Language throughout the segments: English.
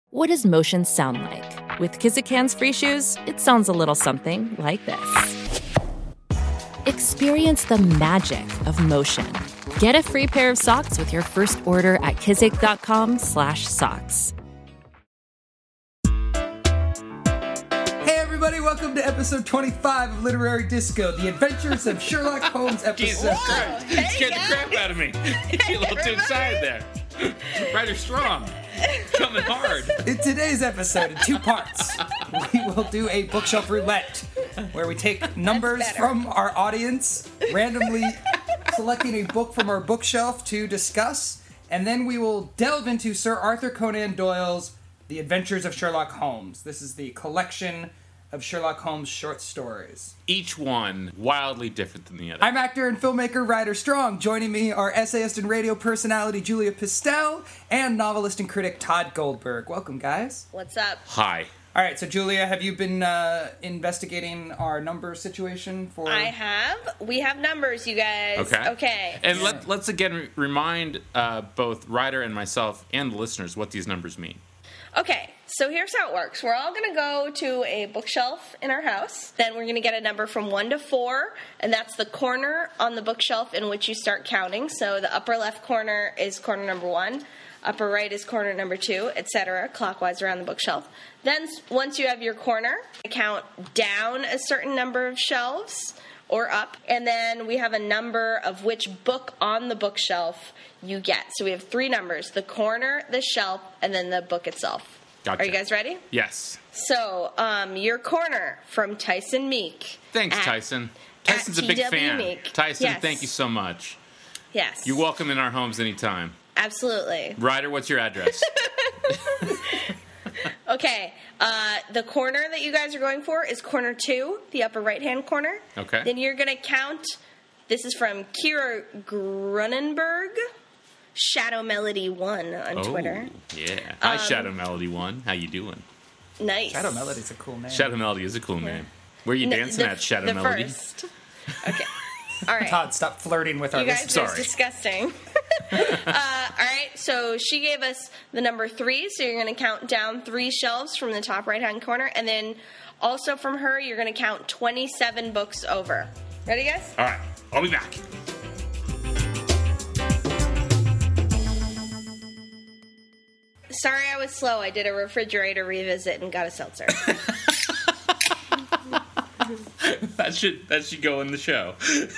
What does motion sound like? With Kizikans free shoes, it sounds a little something like this. Experience the magic of motion. Get a free pair of socks with your first order at kizik.com/socks. Hey everybody, welcome to episode 25 of Literary Disco, The Adventures of Sherlock Holmes episode. Jesus Christ. Hey, Scared the guys. crap out of me. You're a little too excited there. Ryder Strong. Coming hard. In today's episode, in two parts, we will do a bookshelf roulette, where we take numbers from our audience, randomly selecting a book from our bookshelf to discuss, and then we will delve into Sir Arthur Conan Doyle's The Adventures of Sherlock Holmes. This is the collection of Sherlock Holmes short stories. Each one wildly different than the other. I'm actor and filmmaker Ryder Strong. Joining me are essayist and radio personality Julia Pistel and novelist and critic Todd Goldberg. Welcome, guys. What's up? Hi. All right, so Julia, have you been investigating our number situation for... I have. We have numbers, you guys. Okay. And let's again remind both Ryder and myself and the listeners what these numbers mean. Okay, so here's how it works. We're all going to go to a bookshelf in our house. Then we're going to get a number from 1 to 4, and that's the corner on the bookshelf in which you start counting. So the upper left corner is corner number 1, upper right is corner number 2, etc., clockwise around the bookshelf. Then once you have your corner, count down a certain number of shelves or up, and then we have a number of which book on the bookshelf you get. So we have 3 numbers: the corner, the shelf, and then the book itself. Gotcha. Are you guys ready? Yes. So, your corner from Tyson Meek. Thanks, At- Tyson. Tyson's a big TW fan. Meek. Tyson, Yes. thank you so much. Yes. You're welcome in our homes anytime. Absolutely. Ryder, what's your address? Okay, the corner that you guys are going for is corner 2, the upper right-hand corner. Okay. Then you're going to count, this is from Kira Grunenberg, Shadow Melody 1 on Twitter. Yeah. Hi, Shadow Melody 1. How you doing? Nice. Shadow Melody's a cool name. Shadow Melody is a cool name. Where are you dancing at, Shadow the Melody? First. Okay. All right. Todd, stop flirting with our You guys listeners. are disgusting. All right, so she gave us the number 3, so you're going to count down 3 shelves from the top right-hand corner, and then also from her, you're going to count 27 books over. Ready, guys? All right. I'll be back. Sorry I was slow. I did a refrigerator revisit and got a seltzer. That should go in the show.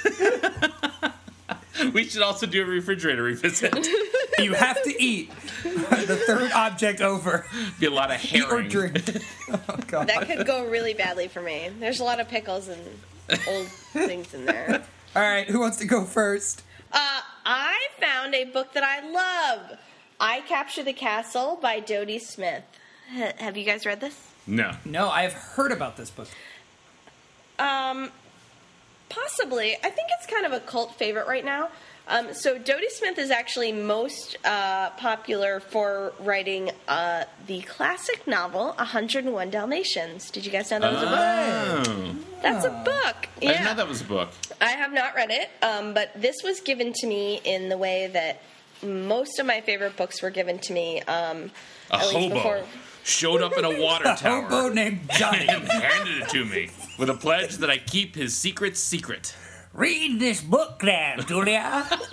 We should also do a refrigerator revisit. You have to eat the third object over. Be a lot of Eat or herring. drink. Oh, God. That could go really badly for me. There's a lot of pickles and old things in there. All right, who wants to go first? I found a book that I love. I Capture the Castle by Dodie Smith. Have you guys read this? No. No, I have heard about this book. Possibly. I think it's kind of a cult favorite right now. So Dodie Smith is actually most popular for writing the classic novel 101 Dalmatians. Did you guys know that was a book? Oh. That's a book. I didn't know that was a book. I have not read it, but this was given to me in the way that most of my favorite books were given to me. A hobo showed up in a water A tower hobo named Johnny. and handed it to me with a pledge that I keep his secret secret. Read this book now, Julia.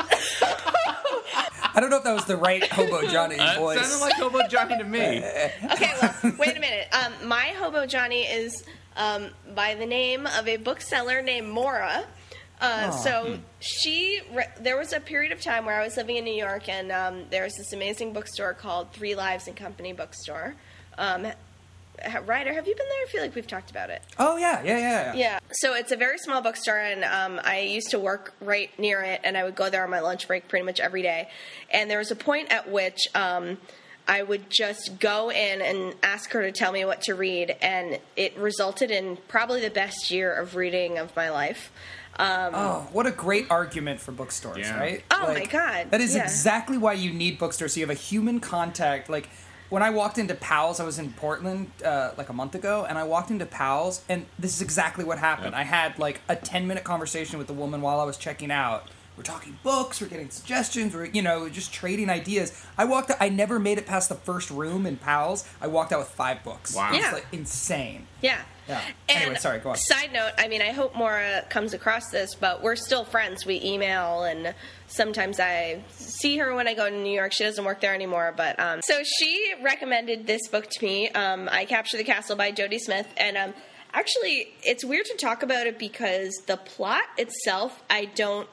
I don't know if that was the right Hobo Johnny It voice. sounded like Hobo Johnny to me. Okay, well, wait a minute. My Hobo Johnny is by the name of a bookseller named Maura. So there was a period of time where I was living in New York, and there was this amazing bookstore called 3 Lives and Company Bookstore. Ryder, have you been there? I feel like we've talked about it. Oh, yeah. Yeah. So it's a very small bookstore, and I used to work right near it, and I would go there on my lunch break pretty much every day. And there was a point at which I would just go in and ask her to tell me what to read, and it resulted in probably the best year of reading of my life. What a great argument for bookstores, Yeah. right? Oh, my God. That is Yeah. exactly why you need bookstores, so you have a human contact. Like, when I walked into Powell's, I was in Portland like a month ago, and I walked into Powell's, and this is exactly what happened. Yep. I had like a 10-minute conversation with the woman while I was checking out, we're talking books, we're getting suggestions, we're, just trading ideas. I never made it past the first room in Pals. I walked out with 5 books. Wow. It's Yeah. like insane. Yeah. Yeah. And Anyway, sorry, go on. Side note, I mean, I hope Maura comes across this, but we're still friends. We email, and sometimes I see her when I go to New York. She doesn't work there anymore, but so she recommended this book to me, I Capture the Castle by Jodie Smith, and actually, it's weird to talk about it because the plot itself, I don't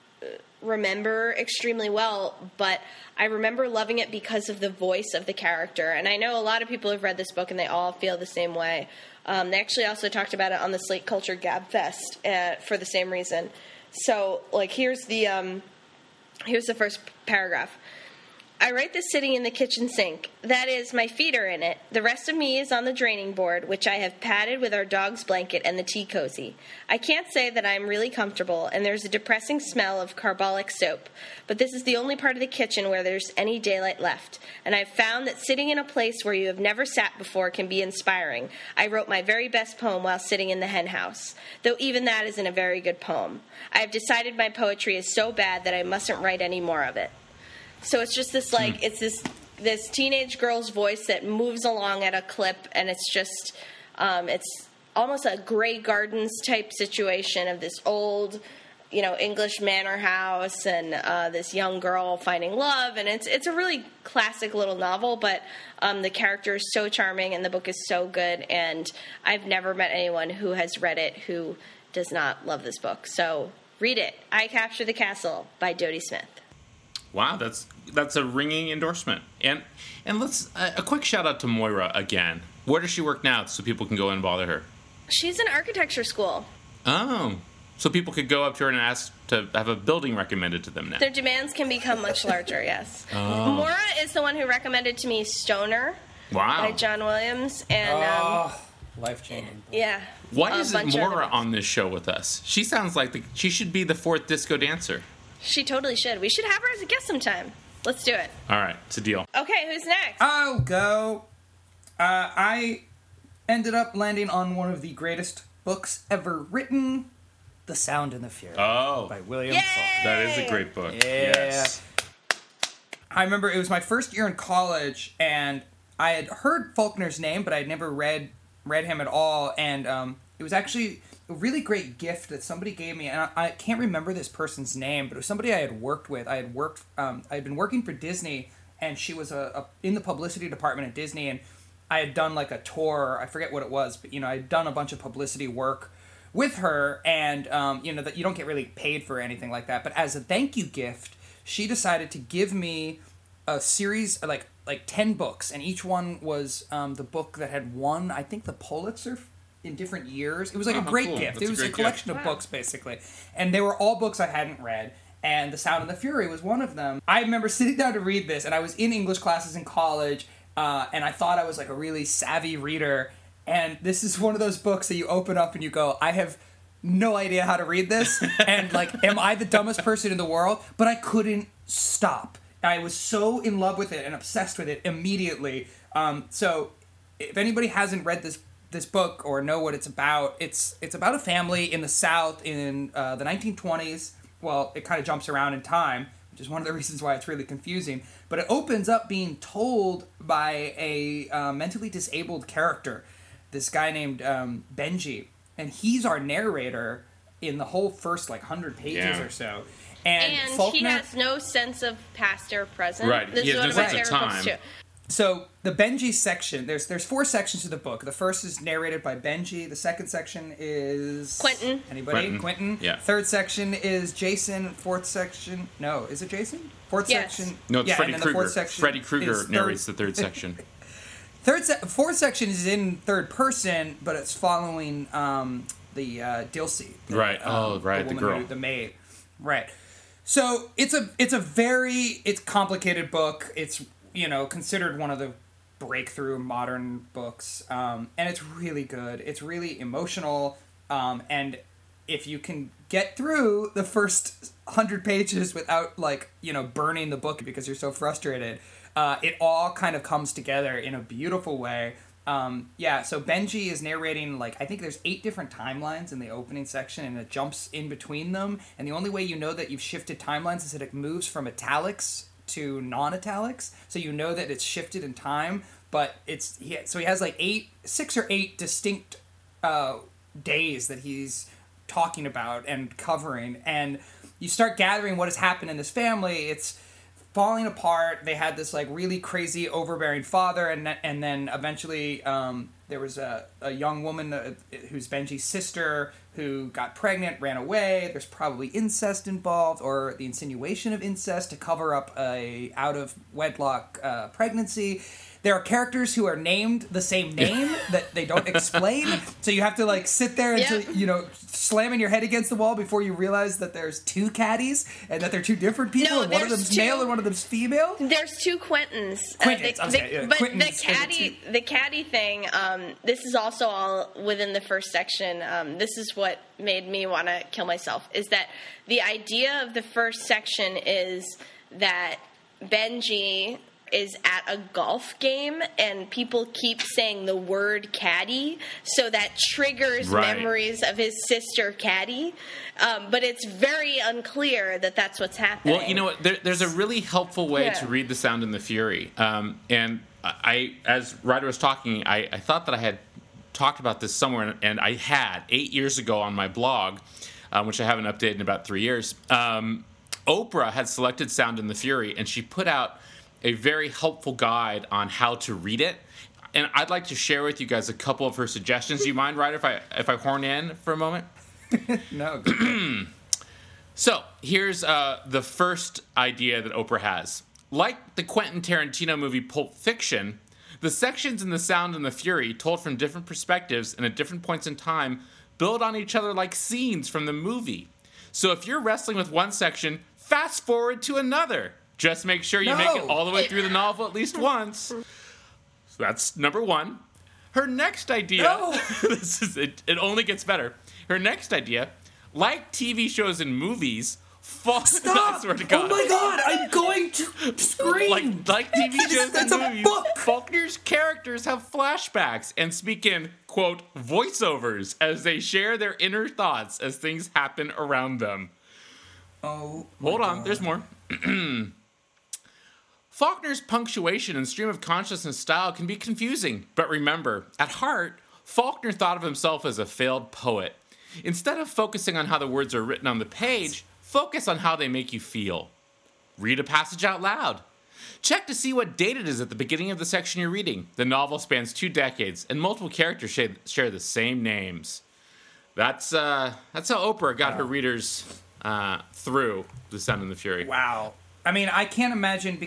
remember extremely well, but I remember loving it because of the voice of the character. And I know a lot of people have read this book and they all feel the same way. They actually also talked about it on the Slate Culture Gab Fest for the same reason. So, here's the first paragraph. I write this sitting in the kitchen sink. That is, my feet are in it. The rest of me is on the draining board, which I have padded with our dog's blanket and the tea cozy. I can't say that I'm really comfortable, and there's a depressing smell of carbolic soap. But this is the only part of the kitchen where there's any daylight left. And I've found that sitting in a place where you have never sat before can be inspiring. I wrote my very best poem while sitting in the hen house, though even that isn't a very good poem. I have decided my poetry is so bad that I mustn't write any more of it. So it's just this, it's this teenage girl's voice that moves along at a clip, and it's just, it's almost a Grey Gardens type situation of this old, English manor house and this young girl finding love, and it's a really classic little novel, but the character is so charming and the book is so good, and I've never met anyone who has read it who does not love this book. So read it. I Capture the Castle by Jodie Smith. Wow, that's a ringing endorsement. And let's a quick shout out to Moira again. Where does she work now so people can go and bother her? She's in architecture school. Oh, so people could go up to her and ask to have a building recommended to them now. Their demands can become much larger, yes. Oh. Maura is the one who recommended to me Stoner by John Williams. And life-changing. Yeah. Why isn't Maura on this show with us? She sounds like she should be the 4th disco dancer. She totally should. We should have her as a guest sometime. Let's do it. All right, it's a deal. Okay, who's next? I'll go. I ended up landing on one of the greatest books ever written, The Sound and the Fury by William Faulkner. That is a great book. Yeah. Yes. I remember it was my first year in college, and I had heard Faulkner's name, but I'd never read him at all, and it was actually a really great gift that somebody gave me, and I can't remember this person's name, but it was somebody I had worked with. I had been working for Disney, and she was in the publicity department at Disney, and I had done a tour, I forget what it was, but I had done a bunch of publicity work with her, and that you don't get really paid for anything like that, but as a thank you gift, she decided to give me a series, like 10 books, and each one was the book that had won, I think, the Pulitzer in different years. It was a great gift. It was a collection of books, basically. And they were all books I hadn't read, and The Sound and the Fury was one of them. I remember sitting down to read this, and I was in English classes in college, and I thought I was a really savvy reader, and this is one of those books that you open up and you go, I have no idea how to read this, and am I the dumbest person in the world? But I couldn't stop. I was so in love with it and obsessed with it immediately. So if anybody hasn't read this book or know what it's about about a family in the South in the 1920s. Well, it kind of jumps around in time, which is one of the reasons why it's really confusing. But it opens up being told by a mentally disabled character, this guy named Benji, and he's our narrator in the whole first 100 pages or so. And Faulkner, he has no sense of past or present. Right. This he is has one no of my sense of favorite books time. too. So the Benji section, there's 4 sections to the book. The first is narrated by Benji. The second section is Quentin. Anybody? Quentin. Yeah. Third section is Jason. Fourth section, no, is it Jason? Fourth Yes. section. No, it's Freddy and then Krueger. The fourth section Freddy Krueger is narrates the third section. Fourth section is in third person, but it's following the Dilsey. Right. The girl. The maid. Right. So it's a complicated book. It's considered one of the breakthrough modern books, and it's really good. It's really emotional, and if you can get through the first 100 pages without burning the book because you're so frustrated, it all kind of comes together in a beautiful way. So Benji is narrating, like, I think there's 8 different timelines in the opening section, and it jumps in between them. And the only way you know that you've shifted timelines is that it moves from italics to non-italics. So you know that it's shifted in time, but he has like 6 or 8 distinct days that he's talking about and covering. And you start gathering what has happened in this family. It's falling apart. They had this like really crazy overbearing father, and then eventually there was a young woman who's Benji's sister who got pregnant, ran away. There's probably incest involved, or the insinuation of incest to cover up a out of wedlock pregnancy. There are characters who are named the same name that they don't explain, so you have to like sit there until slamming your head against the wall before you realize that there's 2 caddies and that they're 2 different people, and one of them's male and one of them's female. There's 2 Quentins. Quentins, But Quentins the caddy thing. This is also all within the first section. This is what made me want to kill myself. Is that the idea of the first section is that Benji is at a golf game and people keep saying the word caddy, so that triggers memories of his sister Caddy, but it's very unclear that that's what's happening. Well, you know what, there's a really helpful way to read The Sound and the Fury, and I, as Ryder was talking, I thought that I had talked about this somewhere, and I had 8 years ago on my blog, which I haven't updated in about 3 years. Oprah had selected Sound and the Fury, and she put out a very helpful guide on how to read it. And I'd like to share with you guys a couple of her suggestions. Do you mind, Ryder, if I horn in for a moment? No. So here's the first idea that Oprah has. Like the Quentin Tarantino movie Pulp Fiction, the sections in The Sound and the Fury, told from different perspectives and at different points in time, build on each other like scenes from the movie. So if you're wrestling with one section, fast forward to another. Just make sure you make it all the way through the novel at least once. So that's number 1. Her next idea, it only gets better. Her next idea, like TV shows and movies, Stop! I swear to God. Oh my God, I'm going to scream! Like TV shows and movies, book. Faulkner's characters have flashbacks and speak in, quote, voiceovers as they share their inner thoughts as things happen around them. Oh, Hold on, there's more. Faulkner's punctuation and stream of consciousness style can be confusing, but remember, at heart, Faulkner thought of himself as a failed poet. Instead of focusing on how the words are written on the page, focus on how they make you feel. Read a passage out loud. Check to see what date it is at the beginning of the section you're reading. The novel spans 2 decades, and multiple characters share the same names. That's how Oprah got her readers through The Sound and the Fury. Wow. I mean, I can't imagine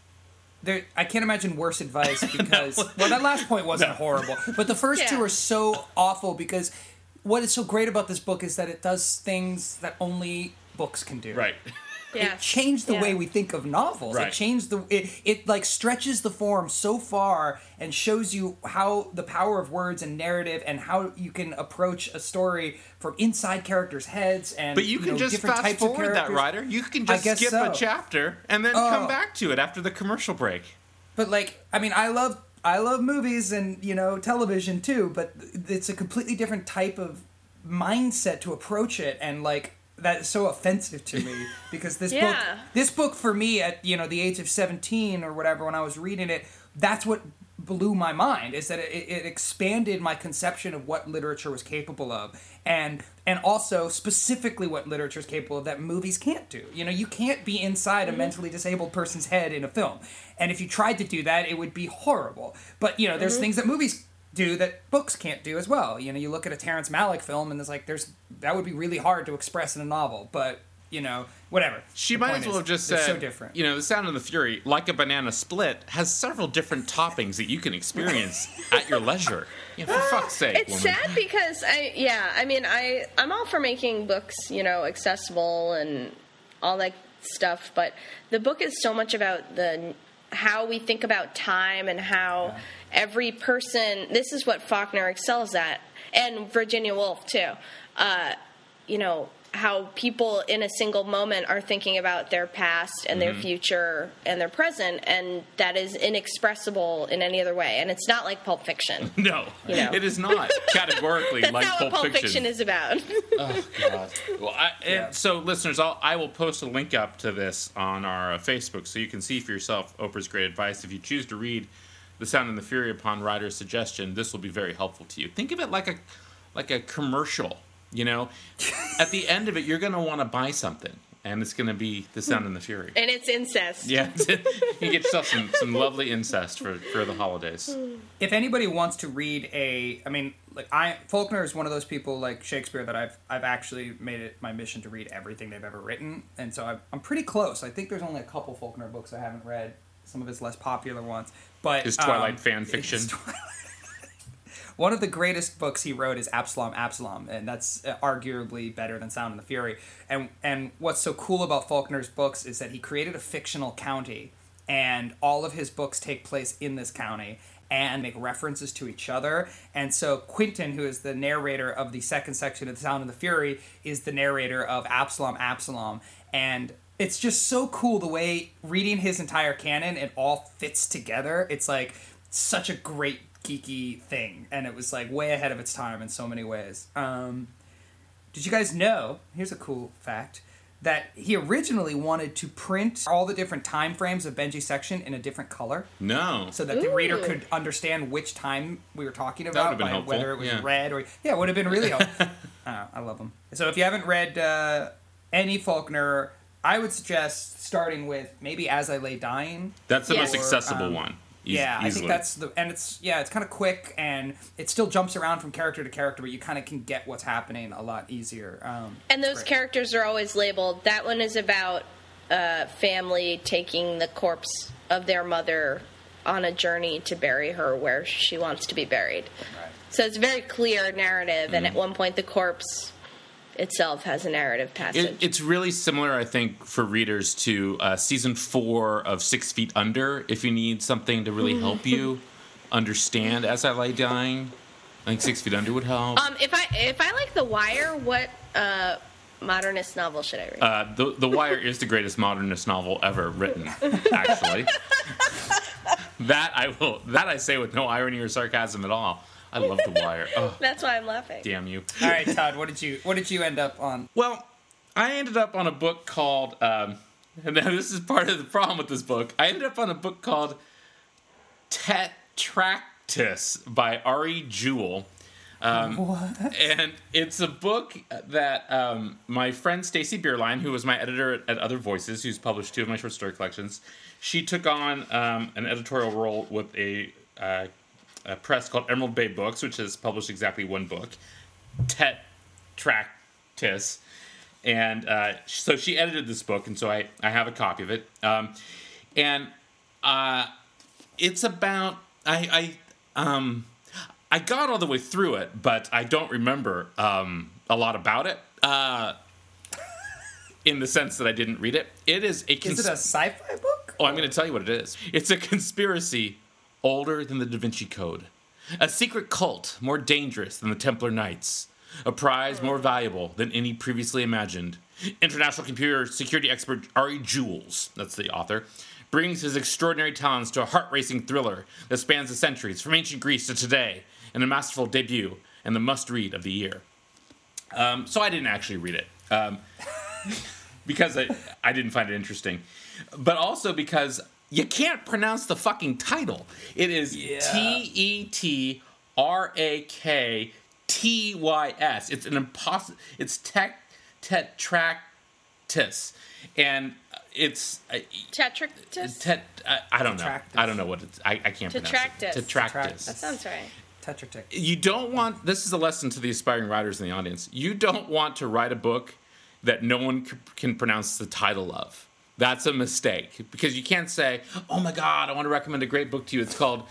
I can't imagine worse advice because well, that last point wasn't horrible, but the first 2 are so awful because what is so great about this book is that it does things that only books can do. Right. Yeah. It changed the way we think of novels. Right. It changed it like stretches the form so far and shows you how the power of words and narrative and how you can approach a story from inside characters' heads and But you can just fast forward that, Ryder. You can just skip a chapter and then come back to it after the commercial break. But like, I mean, I love movies and, television too, but it's a completely different type of mindset to approach it, and like that is so offensive to me because this book for me at the age of 17 or whatever when I was reading it, that's what blew my mind, is that it expanded my conception of what literature was capable of, and also specifically what literature is capable of that movies can't do. You can't be inside a mentally disabled person's head in a film, and if you tried to do that, it would be horrible. But there's things that movies do that books can't do as well. You look at a Terrence Malick film and it's like that would be really hard to express in a novel, but whatever. She might as well have just said, so different. The Sound and the Fury, like a banana split, has several different toppings that you can experience at your leisure. For fuck's sake, it's sad because I'm all for making books, accessible and all that stuff, but the book is so much about how we think about time and how every person, this is what Faulkner excels at, and Virginia Woolf too, how people in a single moment are thinking about their past and their future and their present, and that is inexpressible in any other way. And it's not like Pulp Fiction. No, You know. it is not categorically That's like not what Pulp Fiction. is about. Oh, God. Well, and so, listeners, I will post a link up to this on our Facebook so you can see for yourself Oprah's great advice. If you choose to read The Sound and the Fury upon Ryder's suggestion, this will be very helpful to you. Think of it like a commercial, you know? At the end of it, you're going to want to buy something, and it's going to be The Sound and the Fury. And it's incest. Yeah, you can get yourself some lovely incest for the holidays. If anybody wants to read Faulkner is one of those people like Shakespeare that I've actually made it my mission to read everything they've ever written, and so I'm pretty close. I think there's only a couple Faulkner books I haven't read, some of his less popular ones. But His Twilight fan fiction. One of the greatest books he wrote is Absalom, and that's arguably better than Sound and the Fury. And what's so cool about Faulkner's books is that he created a fictional county, and all of his books take place in this county and make references to each other. And so Quentin, who is the narrator of the second section of The Sound and the Fury, is the narrator of Absalom. And it's just so cool the way reading his entire canon, it all fits together. It's like such a great geeky thing, and it was like way ahead of its time in so many ways. Did you guys know, here's a cool fact, that he originally wanted to print all the different time frames of Benji's section in a different color No. so that the reader could understand which time we were talking would've about been by helpful, whether it was yeah. red or it would have been really helpful. I love them. So if you haven't read any Faulkner, I would suggest starting with maybe As I Lay Dying. That's the most Yes. accessible one. I Easily. think that's it's kind of quick, and it still jumps around from character to character, but you kind of can get what's happening a lot easier. And those characters are always labeled. That one is about a family taking the corpse of their mother on a journey to bury her where she wants to be buried. Right. So it's a very clear narrative, and at one point the corpse itself has a narrative passage. It's really similar, I think, for readers to season 4 of 6 Feet Under. If you need something to really help you understand As I Lay Dying, I think 6 Feet Under would help. If I like The Wire, what modernist novel should I read? The Wire is the greatest modernist novel ever written, actually. That I say with no irony or sarcasm at all. I love The Wire. Oh, That's why I'm laughing. damn you. All right, Todd, what did you end up on? Well, I ended up on a book called, and now this is part of the problem with this book. I ended up on a book called Tetractus by Ari Jewell. What? And it's a book that my friend Stacy Bierlein, who was my editor at Other Voices, who's published 2 of my short story collections, she took on an editorial role with a press called Emerald Bay Books, which has published exactly 1 book, Tetractus. And so she edited this book, and so I have a copy of it. And it's about... I got all the way through it, but I don't remember a lot about it. In the sense that I didn't read it. It is a... Is it a sci-fi book? Oh, I'm going to tell you what it is. It's a conspiracy older than the Da Vinci Code. A secret cult more dangerous than the Templar Knights. A prize more valuable than any previously imagined. International computer security expert Ari Jewell, that's the author, brings his extraordinary talents to a heart-racing thriller that spans the centuries from ancient Greece to today, in a masterful debut and the must-read of the year. So I didn't actually read it. Because I didn't find it interesting. But also because you can't pronounce the fucking title. It is Tetraktys. It's an impossible... It's Tetractus. And it's... Tetractus? I don't know. Tetractus. I don't know what it's... I can't pronounce it. Tetractus. That Tetractus. sounds right. Tetra Tech. You don't want... This is a lesson to the aspiring writers in the audience. You don't want to write a book that no one can pronounce the title of. That's a mistake. Because you can't say, oh my God, I want to recommend a great book to you. It's called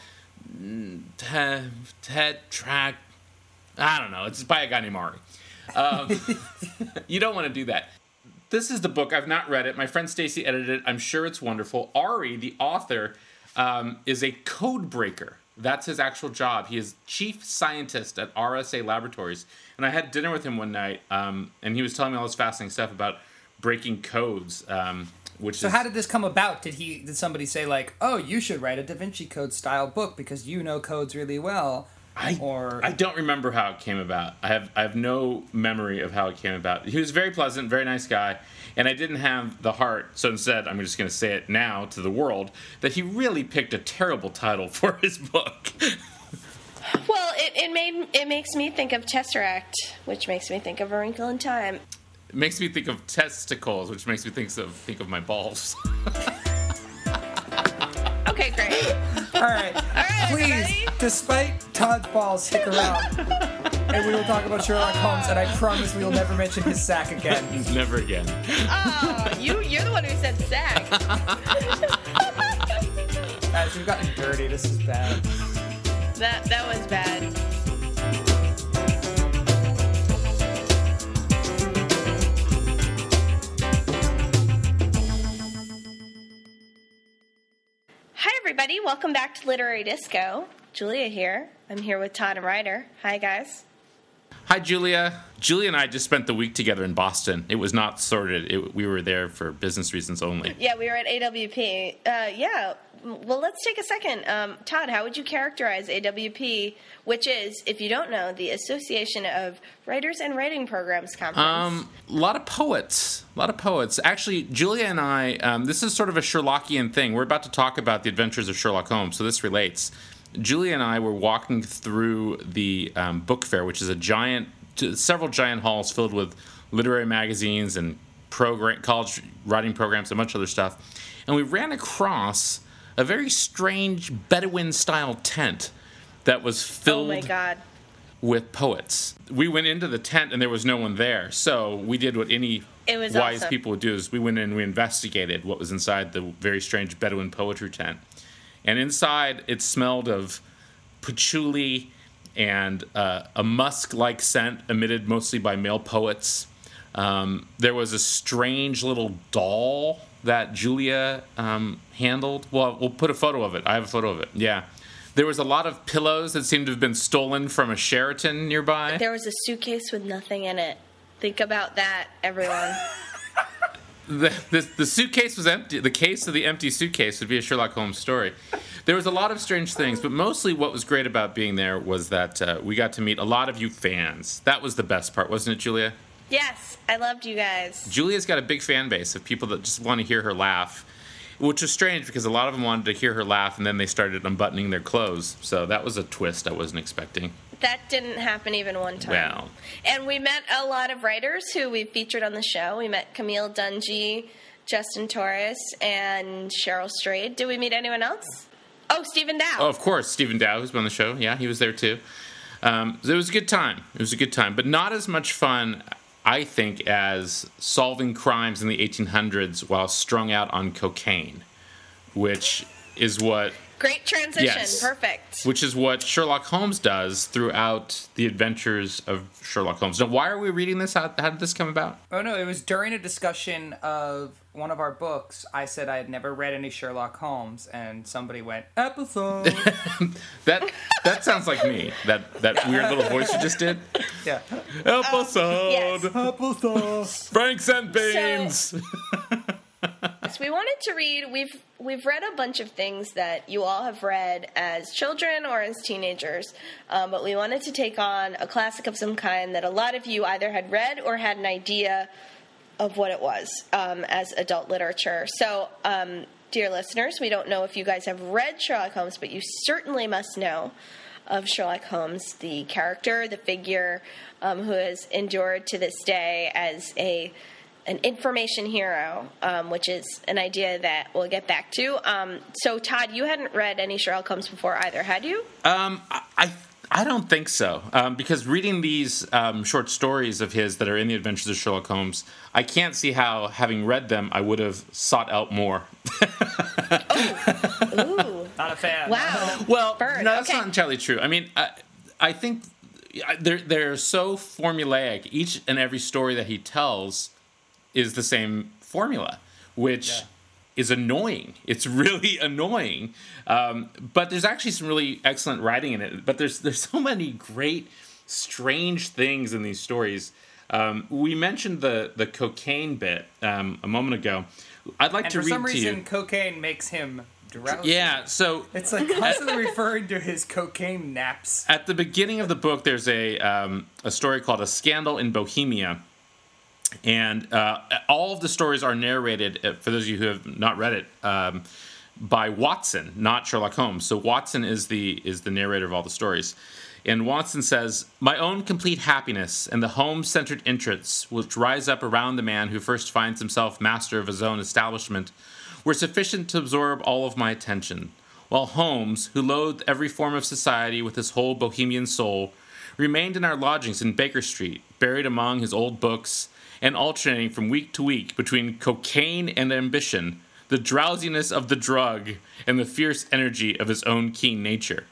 Tetract... I don't know. It's by a guy named Ari. You don't want to do that. This is the book. I've not read it. My friend Stacy edited it. I'm sure it's wonderful. Ari, the author, is a code breaker. That's his actual job. He is chief scientist at RSA Laboratories. And I had dinner with him one night, and he was telling me all this fascinating stuff about breaking codes. So how did this come about? Did somebody say like, "Oh, you should write a Da Vinci Code style book because you know codes really well"? I don't remember how it came about. I have no memory of how it came about. He was very pleasant, very nice guy, and I didn't have the heart. So instead, I'm just going to say it now to the world that he really picked a terrible title for his book. Well, it makes me think of Tesseract, which makes me think of A Wrinkle in Time. It makes me think of testicles, which makes me think of my balls. Okay, great. All right. Please, everybody. despite Todd's balls, stick around, and we will talk about Sherlock Holmes. And I promise we will never mention his sack again. Never again. Oh, you're the one who said sack. Guys, we've gotten dirty. This is bad. That was bad. Hi, everybody. Welcome back to Literary Disco. Julia here. I'm here with Todd and Ryder. Hi, guys. Hi, Julia. Julia and I just spent the week together in Boston. It was not sorted. We were there for business reasons only. Yeah, we were at AWP. Yeah. Well, let's take a second. Todd, how would you characterize AWP, which is, if you don't know, the Association of Writers and Writing Programs Conference? A lot of poets. Actually, Julia and I, this is sort of a Sherlockian thing. We're about to talk about the adventures of Sherlock Holmes, so this relates. Julia and I were walking through the book fair, which is several giant halls filled with literary magazines and college writing programs, and a bunch of other stuff. And we ran across a very strange Bedouin-style tent that was filled with poets. We went into the tent and there was no one there, so we did what any wise people would do, is we went in and we investigated what was inside the very strange Bedouin poetry tent. And inside, it smelled of patchouli and a musk-like scent emitted mostly by male poets. There was a strange little doll that Julia handled. Well, we'll put a photo of it. I have a photo of it. Yeah. There was a lot of pillows that seemed to have been stolen from a Sheraton nearby. There was a suitcase with nothing in it. Think about that, everyone. The suitcase was empty. The case of the empty suitcase would be a Sherlock Holmes story. There was a lot of strange things, but mostly what was great about being there was that we got to meet a lot of you fans. That was the best part, wasn't it, Julia? Yes, I loved you guys. Julia's got a big fan base of people that just want to hear her laugh, which is strange because a lot of them wanted to hear her laugh and then they started unbuttoning their clothes. So that was a twist I wasn't expecting. That didn't happen even one time. Well. And we met a lot of writers who we featured on the show. We met Camille Dungy, Justin Torres, and Cheryl Strayed. Did we meet anyone else? Oh, Stephen Dow. Oh, of course, Stephen Dow, who's been on the show. Yeah, he was there too. So it was a good time. But not as much fun, I think, as solving crimes in the 1800s while strung out on cocaine, which is what... Great transition. Yes, perfect. Which is what Sherlock Holmes does throughout the adventures of Sherlock Holmes. Now, why are we reading this? How did this come about? Oh, no, it was during a discussion of one of our books. I said I had never read any Sherlock Holmes, and somebody went, episode. that sounds like me. That weird little voice you just did. Yeah. Episode. Yes. Episode. Franks and beans. So we wanted to read. We've read a bunch of things that you all have read as children or as teenagers, but we wanted to take on a classic of some kind that a lot of you either had read or had an idea of what it was as adult literature. So, dear listeners, we don't know if you guys have read Sherlock Holmes, but you certainly must know of Sherlock Holmes, the character, the figure who has endured to this day as an information hero, which is an idea that we'll get back to. So, Todd, you hadn't read any Sherlock Holmes before either, had you? I don't think so, because reading these short stories of his that are in the Adventures of Sherlock Holmes, I can't see how, having read them, I would have sought out more. Ooh. Not a fan. Wow. Well, Bird. no, that's Okay. not entirely true. I mean, I think they're so formulaic. Each and every story that he tells is the same formula, which is annoying. It's really annoying. But there's actually some really excellent writing in it. But there's so many great, strange things in these stories. We mentioned the cocaine bit a moment ago. I'd like to read to you. And for some reason, cocaine makes him drowsy. Yeah, so it's like constantly referring to his cocaine naps. At the beginning of the book, there's a story called "A Scandal in Bohemia," and all of the stories are narrated. For those of you who have not read it, by Watson, not Sherlock Holmes. So Watson is the narrator of all the stories. And Watson says, "My own complete happiness and the home-centered interests which rise up around the man who first finds himself master of his own establishment were sufficient to absorb all of my attention, while Holmes, who loathed every form of society with his whole bohemian soul, remained in our lodgings in Baker Street, buried among his old books, and alternating from week to week between cocaine and ambition, the drowsiness of the drug, and the fierce energy of his own keen nature."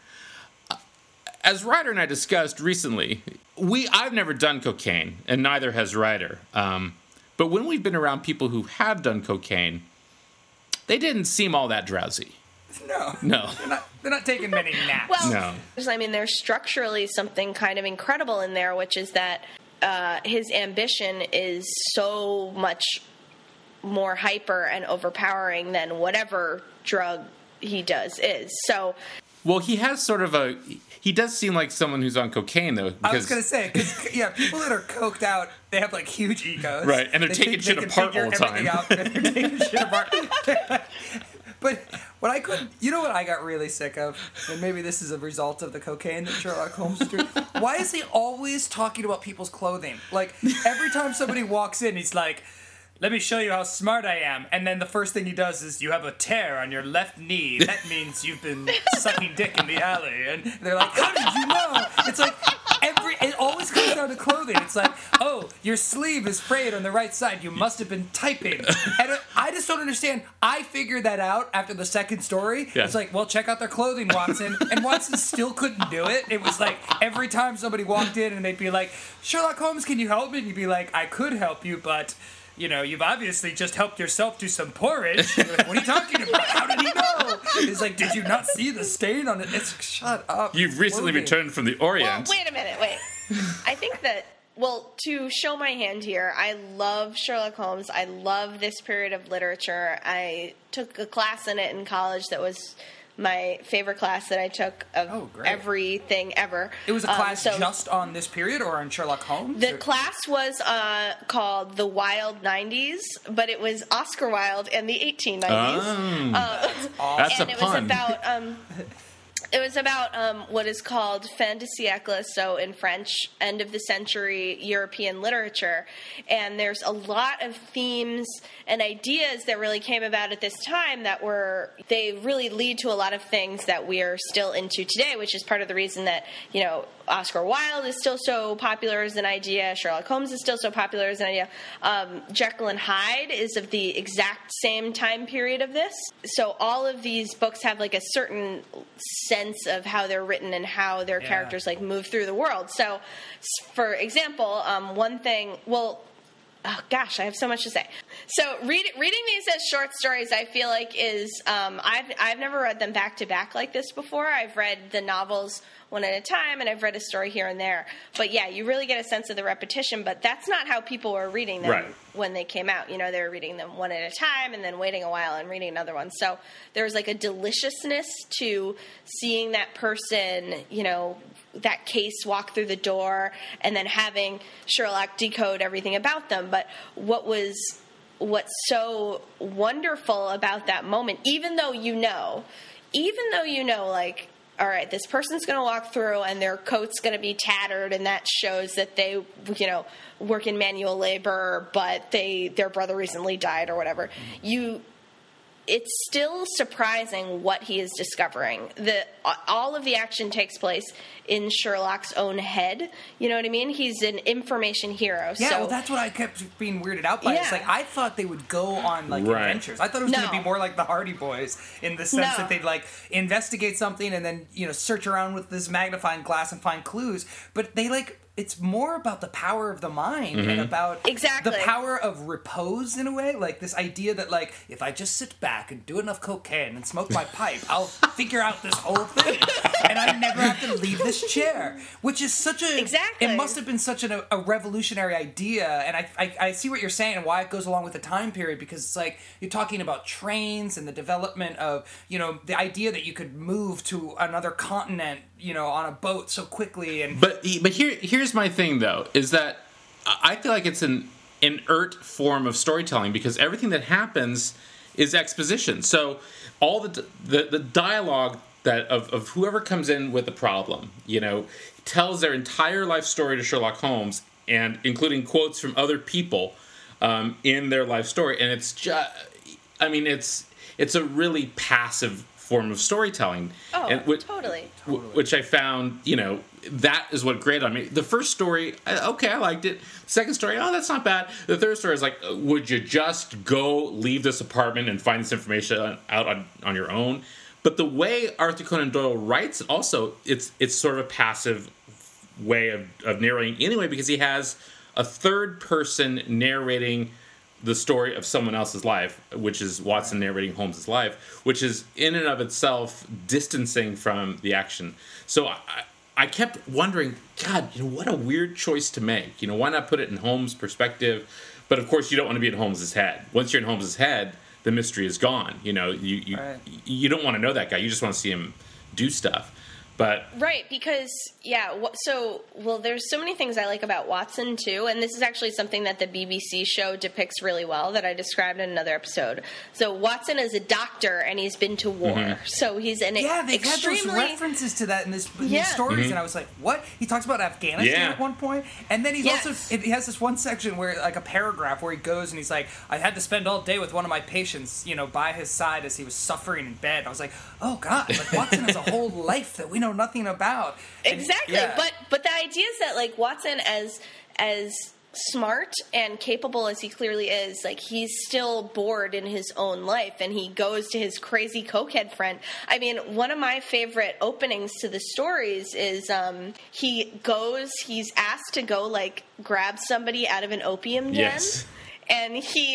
As Ryder and I discussed recently, I've never done cocaine, and neither has Ryder. But when we've been around people who have done cocaine, they didn't seem all that drowsy. No. They're not taking many naps. Well, no. I mean, there's structurally something kind of incredible in there, which is that his ambition is so much more hyper and overpowering than whatever drug he does is. So... Well, he has sort of he does seem like someone who's on cocaine, though. I was going to say, because, people that are coked out, they have, like, huge egos. Right, and they're taking shit apart all the time. They're taking shit apart. But what I couldn't... You know what I got really sick of? And maybe this is a result of the cocaine that Sherlock Holmes is doing. Why is he always talking about people's clothing? Like, every time somebody walks in, he's like... "Let me show you how smart I am." And then the first thing he does is, "You have a tear on your left knee. That means you've been sucking dick in the alley." And they're like, "How did you know?" It's like, it always comes down to clothing. It's like, "Oh, your sleeve is frayed on the right side. You must have been typing." And I just don't understand. I figured that out after the second story. Yeah. It's like, well, check out their clothing, Watson. And Watson still couldn't do it. It was like, every time somebody walked in and they'd be like, "Sherlock Holmes, can you help me?" And he'd be like, "I could help you, but... you've obviously just helped yourself do some porridge." Like, what are you talking about? How did he know? It's like, did you not see the stain on it? It's shut up. You've recently returned from the Orient. Well, wait a minute, I think that, to show my hand here, I love Sherlock Holmes. I love this period of literature. I took a class in it in college that was my favorite class that I took of everything ever. It was a class just on this period or on Sherlock Holmes? The class was called The Wild 90s, but it was Oscar Wilde and the 1890s. That's and a it pun. was about... It was about what is called fin de siècle, so in French, end of the century European literature. And there's a lot of themes and ideas that really came about at this time they really lead to a lot of things that we are still into today, which is part of the reason that, Oscar Wilde is still so popular as an idea. Sherlock Holmes is still so popular as an idea. Jekyll and Hyde is of the exact same time period of this. So all of these books have like a certain sense of how they're written and how their characters like move through the world. So, for example, one thing... Oh gosh, I have so much to say. So reading these as short stories, I feel like is I've never read them back to back like this before. I've read the novels one at a time, and I've read a story here and there. But yeah, you really get a sense of the repetition. But that's not how people were reading them when they came out. They were reading them one at a time, and then waiting a while and reading another one. So there was like a deliciousness to seeing that person, that case walk through the door and then having Sherlock decode everything about them. But what's so wonderful about that moment, even though like, all right, this person's going to walk through and their coat's going to be tattered, and that shows that they, work in manual labor, but their brother recently died or whatever. It's still surprising what he is discovering. All of the action takes place in Sherlock's own head. You know what I mean? He's an information hero. Yeah, well, that's what I kept being weirded out by. Yeah. It's like, I thought they would go on, like, adventures. I thought it was going to be more like the Hardy Boys in the sense that they'd, like, investigate something and then, search around with this magnifying glass and find clues. But they, like... it's more about the power of the mind and about Exactly. the power of repose in a way. Like this idea that like if I just sit back and do enough cocaine and smoke my pipe, I'll figure out this whole thing, and I never have to leave this chair. Which is such a It must have been such a revolutionary idea, and I see what you're saying and why it goes along with the time period, because it's like you're talking about trains and the development of the idea that you could move to another continent on a boat so quickly. And But here's my thing, though, is that I feel like it's an inert form of storytelling, because everything that happens is exposition. So all the dialogue that of whoever comes in with the problem, tells their entire life story to Sherlock Holmes, and including quotes from other people in their life story. And it's just, it's a really passive form of storytelling. Oh, and totally. Which I found, that is what great on me. The first story, okay, I liked it. Second story, oh, that's not bad. The third story is like, would you just go leave this apartment and find this information out on your own? But the way Arthur Conan Doyle writes, also, it's sort of a passive way of narrating anyway, because he has a third person narrating the story of someone else's life, which is Watson narrating Holmes's life, which is in and of itself distancing from the action. So I kept wondering, God, what a weird choice to make. Why not put it in Holmes' perspective? But of course, you don't want to be in Holmes' head. Once you're in Holmes' head, the mystery is gone. You don't want to know that guy. You just want to see him do stuff. But right, because there's so many things I like about Watson too, and this is actually something that the BBC show depicts really well that I described in another episode. So Watson is a doctor and he's been to war, so he's an they've had those references to that in these stories, and I was like, what? He talks about Afghanistan at one point, and then he has this one section where like a paragraph where he goes and he's like, I had to spend all day with one of my patients, by his side as he was suffering in bed. I was like, oh God, like Watson has a whole life that we know nothing about. Exactly. But the idea is that like Watson as smart and capable as he clearly is, like he's still bored in his own life, and he goes to his crazy cokehead friend. I mean, one of my favorite openings to the stories is he's asked to go like grab somebody out of an opium den. yes. And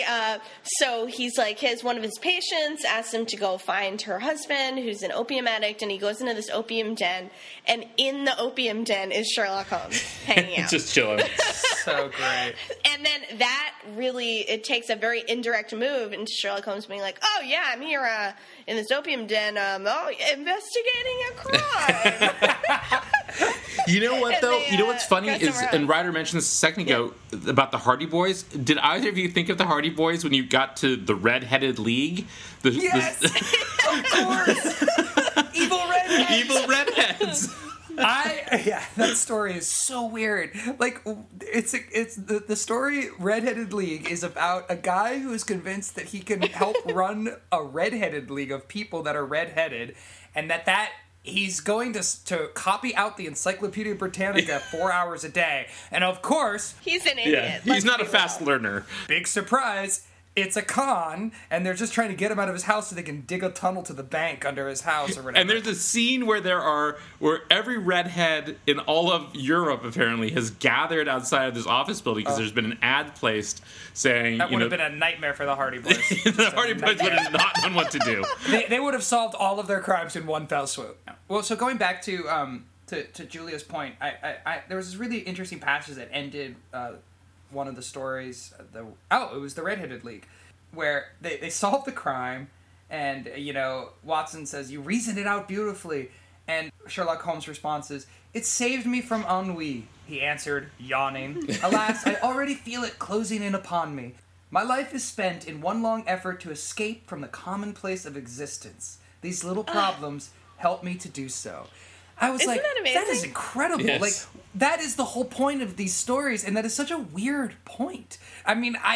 he's like, one of his patients asks him to go find her husband, who's an opium addict, and he goes into this opium den, and in the opium den is Sherlock Holmes hanging out. Just chilling. So great. And then that really, it takes a very indirect move into Sherlock Holmes being like, oh yeah, I'm here in this opium den, investigating a crime. You know what, though? You know what's funny is, around. and Ryder mentioned this a second ago about the Hardy Boys. Did either of you think of the Hardy Boys when you got to the Red-Headed League? Yes, of course. Evil redheads. Evil redheads. That story is so weird. Like, it's the story Red-Headed League is about a guy who is convinced that he can help run a red-headed league of people that are red-headed, and that he's going to copy out the Encyclopedia Britannica 4 hours a day. And of course, he's an idiot. Yeah, he's not a fast learner. Big surprise. It's a con, and they're just trying to get him out of his house so they can dig a tunnel to the bank under his house or whatever. And there's a scene where every redhead in all of Europe apparently has gathered outside of this office building because there's been an ad placed saying that would have been a nightmare for the Hardy Boys. The Hardy Boys would have not known what to do. They would have solved all of their crimes in one fell swoop. Well, so going back to Julia's point, there was this really interesting passage that ended one of the stories. It was the Red-Headed League, where they solved the crime, and Watson says, "You reasoned it out beautifully," and Sherlock Holmes' response is, "It saved me from ennui," he answered, yawning. "Alas, I already feel it closing in upon me. My life is spent in one long effort to escape from the commonplace of existence. These little problems help me to do so." I was Isn't like, that amazing? that is incredible. Yes. Like, that is the whole point of these stories, and that is such a weird point. I mean, I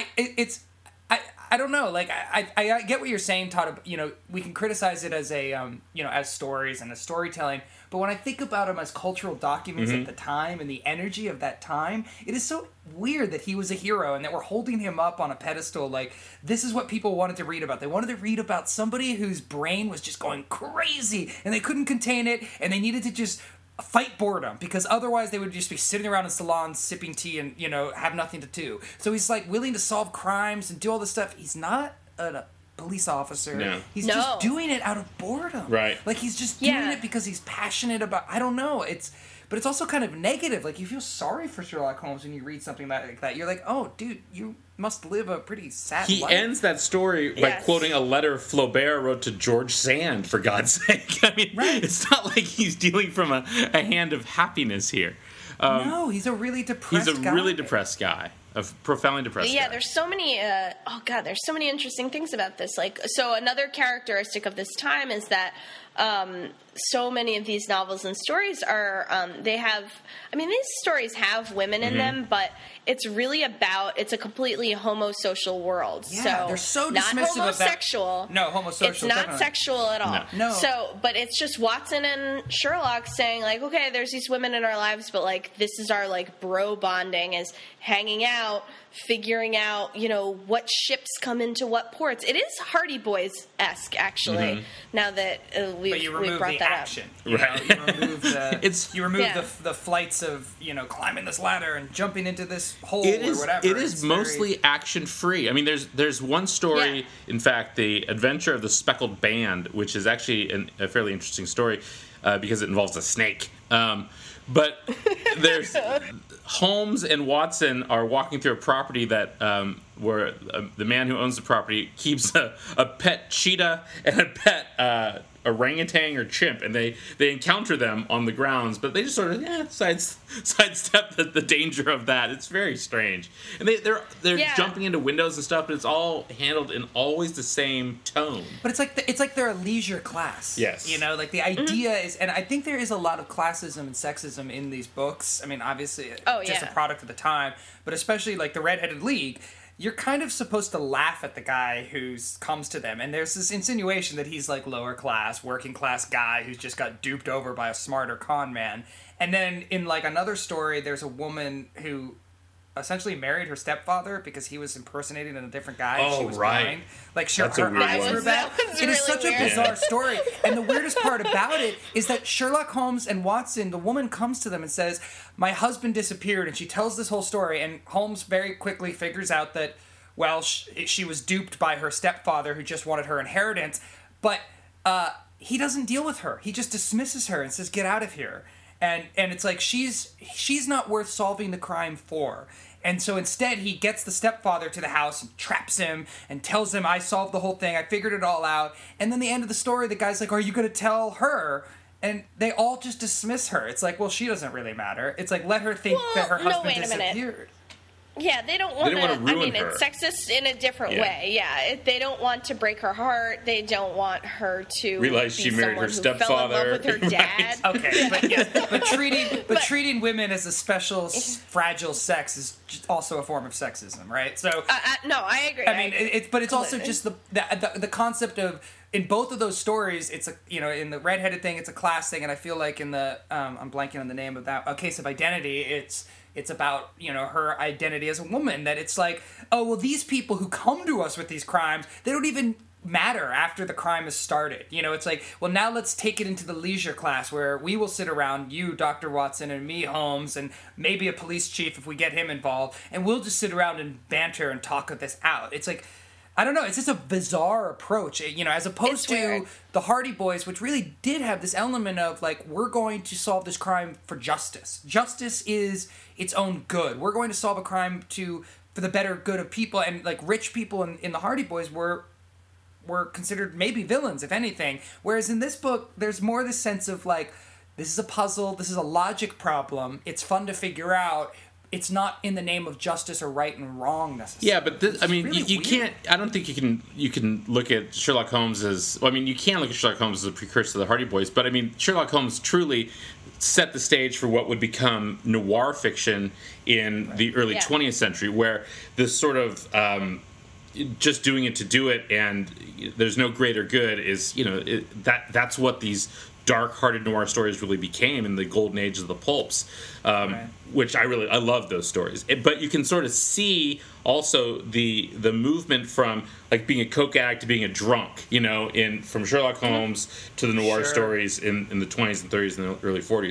don't know. Like, I get what you're saying, Todd. We can criticize it as as stories and as storytelling. But when I think about them as cultural documents at the time and the energy of that time, it is so weird that he was a hero and that we're holding him up on a pedestal. Like, this is what people wanted to read about. They wanted to read about somebody whose brain was just going crazy and they couldn't contain it, and they needed to just fight boredom, because otherwise they would just be sitting around in salons sipping tea and, you know, have nothing to do. So he's like willing to solve crimes and do all this stuff. He's not a police officer. No. He's just doing it out of boredom. Right. Like he's just doing it because he's passionate about, I don't know. But it's also kind of negative. Like, you feel sorry for Sherlock Holmes when you read something like that. You're like, oh, dude, you must live a pretty sad life. He ends that story by quoting a letter Flaubert wrote to George Sand, for God's sake. I mean, it's not like he's dealing from a hand of happiness here. No, he's a really depressed guy. He's a really depressed guy. A profoundly depressed guy. There's so many, there's so many interesting things about this. Like, so another characteristic of this time is that so many of these novels and stories are, these stories have women in them, but it's really it's a completely homosocial world. Yeah, so they're so not dismissive homosexual. of that. No, homosexual. It's not definitely. sexual at all. No. So, but it's just Watson and Sherlock saying, like, okay, there's these women in our lives, but, like, this is our, like, bro bonding, is hanging out, figuring out, you know, what ships come into what ports. It is Hardy Boys-esque, actually, now that we've brought the that action. up. Right. You remove the It's flights of, you know, climbing this ladder and jumping into this hole It or is. whatever. It is mostly action free. I mean, there's one story. In fact, the Adventure of the Speckled Band, which is actually a fairly interesting story because it involves a snake. But there's Holmes and Watson are walking through a property that where the man who owns the property keeps a pet cheetah and a pet orangutan or chimp, and they encounter them on the grounds, but they just sort of sidestep the danger of that. It's very strange, and they're jumping into windows and stuff, but it's all handled in always the same tone. But it's like they're a leisure class. Yes, you know, like the idea is, and I think there is a lot of classism and sexism in these books. I mean, obviously, just a product of the time, but especially like the Red-Headed League. You're kind of supposed to laugh at the guy who comes to them, and there's this insinuation that he's like lower class, working class guy who's just got duped over by a smarter con man. And then in like another story, there's a woman who essentially married her stepfather because he was impersonating a different guy. And she was blind. Like her eyes were bad. It is such a bizarre story. And the weirdest part about it is that Sherlock Holmes and Watson, the woman comes to them and says, "My husband disappeared," and she tells this whole story. And Holmes very quickly figures out that, well, she was duped by her stepfather who just wanted her inheritance. But he doesn't deal with her. He just dismisses her and says, "Get out of here." And it's like she's not worth solving the crime for. And so instead, he gets the stepfather to the house and traps him and tells him, "I solved the whole thing. I figured it all out." And then the end of the story, the guy's like, "Are you going to tell her?" And they all just dismiss her. It's like, well, she doesn't really matter. It's like, let her think that her husband disappeared. Yeah, they don't want to ruin her. It's sexist in a different way. Yeah, they don't want to break her heart. They don't want her to realize she married her stepfather. Fell in love with her dad. Right. Okay, but treating women as a special fragile sex is also a form of sexism, right? So no, I agree. I mean, it's also just the concept of, in both of those stories, it's in the red-headed thing, it's a class thing, and I feel like in the I'm blanking on the name of that, A Case of Identity, it's about, her identity as a woman, that it's like, oh, well, these people who come to us with these crimes, they don't even matter after the crime has started. It's like, well, now let's take it into the leisure class where we will sit around, you, Dr. Watson, and me, Holmes, and maybe a police chief if we get him involved, and we'll just sit around and banter and talk this out. It's like, I don't know, it's just a bizarre approach, as opposed to the Hardy Boys, which really did have this element of, like, we're going to solve this crime for justice. Justice is its own good. We're going to solve a crime for the better good of people, and, like, rich people in the Hardy Boys were considered maybe villains, if anything. Whereas in this book, there's more this sense of, like, this is a puzzle, this is a logic problem, it's fun to figure out. It's not in the name of justice or right and wrong necessarily. Yeah, but you can't. I don't think you can look at Sherlock Holmes as. Well, I mean, you can look at Sherlock Holmes as a precursor to the Hardy Boys, but I mean, Sherlock Holmes truly set the stage for what would become noir fiction in the early 20th century, where this sort of just doing it to do it, and there's no greater good is that's what these dark-hearted noir stories really became in the golden age of the pulps, which I love those stories. But you can sort of see also the movement from, like, being a coke addict to being a drunk, from Sherlock Holmes to the noir stories in the 20s and 30s and the early 40s.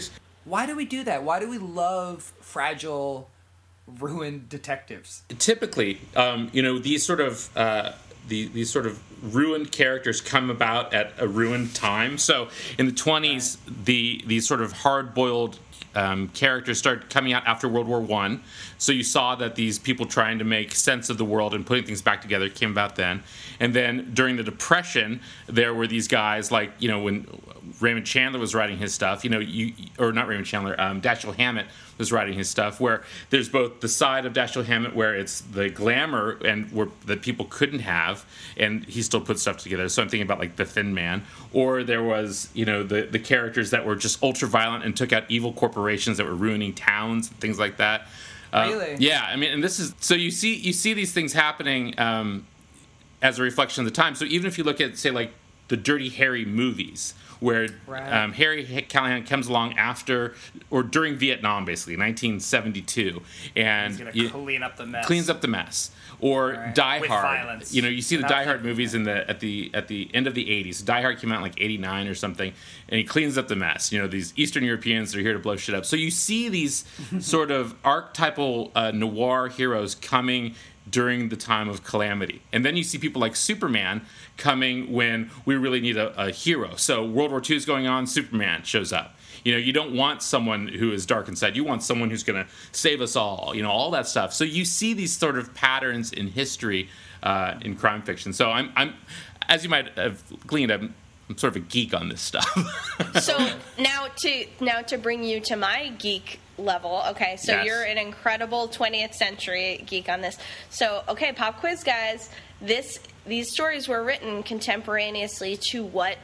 Why do we do that? Why do we love fragile, ruined detectives? Typically, these sort of these sort of ruined characters come about at a ruined time. So in the 20s, these sort of hard-boiled characters started coming out after World War I. So you saw that these people trying to make sense of the world and putting things back together came about then. And then during the Depression, there were these guys like, when Raymond Chandler was writing his stuff, or not Raymond Chandler, Dashiell Hammett was writing his stuff, where there's both the side of Dashiell Hammett where it's the glamour and where that people couldn't have, and he still put stuff together. So I'm thinking about like The Thin Man, or there was, the characters that were just ultra violent and took out evil corporations that were ruining towns and things like that. Really? Yeah, I mean, and this is so you see these things happening as a reflection of the time. So even if you look at, say, like the Dirty Harry movies, where Harry Callahan comes along after or during Vietnam, basically 1972, and he's gonna clean up the mess. Cleans up the mess. Or Die With Hard. violence. You see the Die Hard movies at the end of the 80s. Die Hard came out in like 89 or something, and he cleans up the mess. These Eastern Europeans are here to blow shit up. So you see these sort of archetypal noir heroes coming during the time of calamity. And then you see people like Superman coming when we really need a hero. So World War II is going on, Superman shows up. You don't want someone who is dark inside. You want someone who's going to save us all, all that stuff. So you see these sort of patterns in history in crime fiction. So I'm as you might have gleaned, I'm sort of a geek on this stuff. So now to bring you to my geek level, okay, so Yes. You're an incredible 20th century geek on this. So, okay, pop quiz guys, these stories were written contemporaneously to what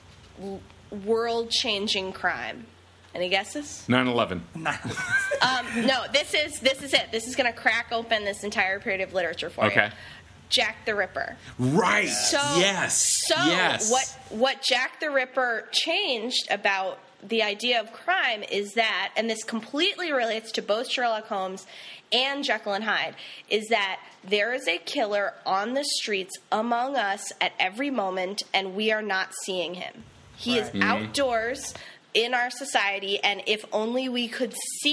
world-changing crime? Any guesses? 9/11. No, this is it. This is going to crack open this entire period of literature for you. Okay. Jack the Ripper. Right. So, yes. So yes. what Jack the Ripper changed about the idea of crime is that, and this completely relates to both Sherlock Holmes and Jekyll and Hyde, is that there is a killer on the streets among us at every moment, and we are not seeing him. He is outdoors in our society, and if only we could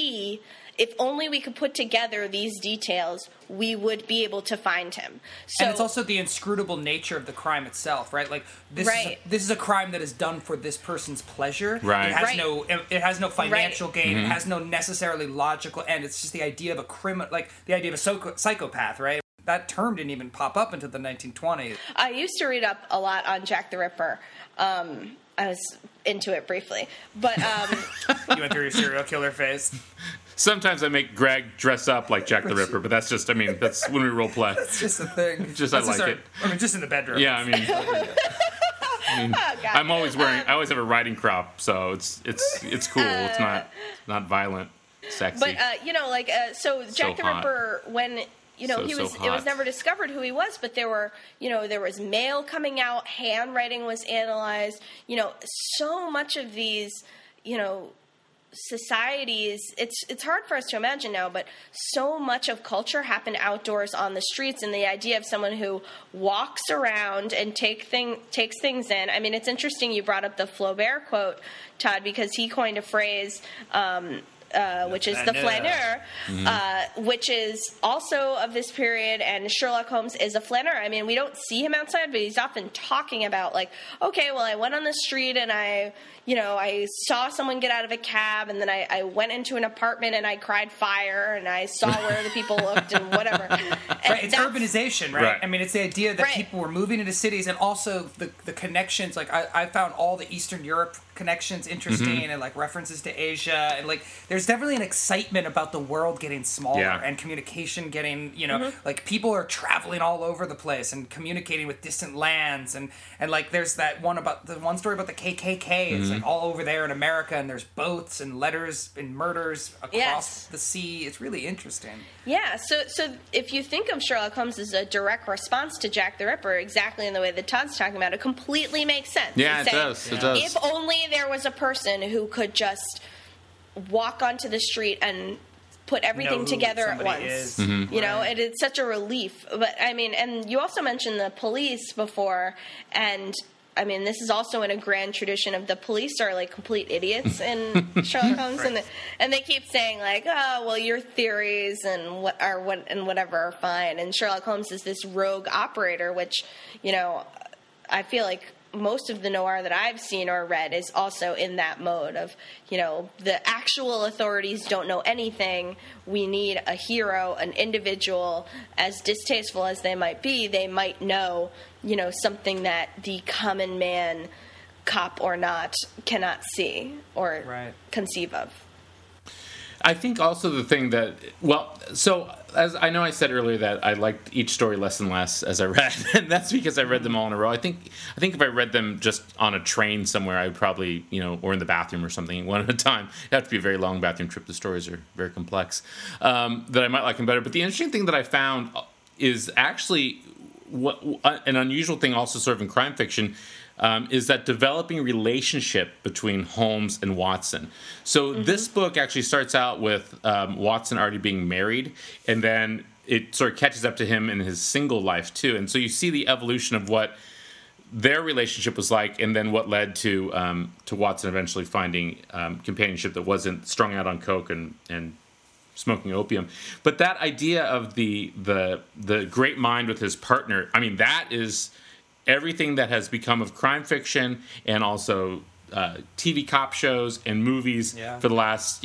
put together these details, we would be able to find him. So, and it's also the inscrutable nature of the crime itself, right? Like this is a crime that is done for this person's pleasure. Right. It has no financial gain. It has no necessarily logical end. It's just the idea of a criminal, like the idea of a psychopath, right? That term didn't even pop up until the 1920s. I used to read up a lot on Jack the Ripper. I was into it briefly, but You went through your serial killer phase. Sometimes I make Greg dress up like Jack the Ripper, but that's just, that's when we role play. It's just a thing. I like it. Just in the bedroom. Yeah, I'm always wearing. I always have a riding crop, so it's cool. It's not violent, sexy. But so Jack the hot. Ripper, when it was hot. never discovered who he was, but there was mail coming out, handwriting was analyzed. So much of these societies, it's hard for us to imagine now, but so much of culture happened outdoors on the streets, and the idea of someone who walks around and takes things in. I mean, it's interesting you brought up the Flaubert quote, Todd, because he coined a phrase which is the flaneur, which is also of this period, and Sherlock Holmes is a flaneur. I mean, we don't see him outside, but he's often talking about, like, okay, well, I went on the street and I saw someone get out of a cab, and then I went into an apartment and I cried fire, and I saw where the people looked and whatever. And it's urbanization, right? I mean, it's the idea that Right. people were moving into cities, and also the connections. Like, I found all the Eastern Europe connections interesting, and like references to Asia, and like there's definitely an excitement about the world getting smaller and communication getting, like people are traveling all over the place and communicating with distant lands, and like there's that one story about the KKK. It's like all over there in America, and there's boats and letters and murders across the sea. It's really interesting. Yeah, so if you think of Sherlock Holmes as a direct response to Jack the Ripper, exactly in the way that Todd's talking about, it completely makes sense. Yeah, It's it saying, does. It does. If only there was a person who could just walk onto the street and put everything together at once. It's such a relief. But I mean, and you also mentioned the police before, and I mean, this is also in a grand tradition of the police are like complete idiots in Sherlock Holmes, Right. and they keep saying like, oh, well, your theories and whatever are fine, and Sherlock Holmes is this rogue operator, which, you know, I feel like most of the noir that I've seen or read is also in that mode of, you know, the actual authorities don't know anything. We need a hero, an individual, as distasteful as they might be, they might know, you know, something that the common man, cop or not, cannot see or Right. conceive of. I think also the thing that, well, so as I know I said earlier that I liked each story less and less as I read, and that's because I read them all in a row. I think if I read them just on a train somewhere, I would probably, you know, or in the bathroom or something, one at a time. It'd have to be a very long bathroom trip. The stories are very complex, that I might like them better. But the interesting thing that I found is actually an unusual thing also sort of in crime fiction, is that developing relationship between Holmes and Watson. So this book actually starts out with Watson already being married, and then it sort of catches up to him in his single life too. And so you see the evolution of what their relationship was like, and then what led to Watson eventually finding companionship that wasn't strung out on coke and smoking opium. But that idea of the great mind with his partner, I mean, that is everything that has become of crime fiction and also TV cop shows and movies for the last,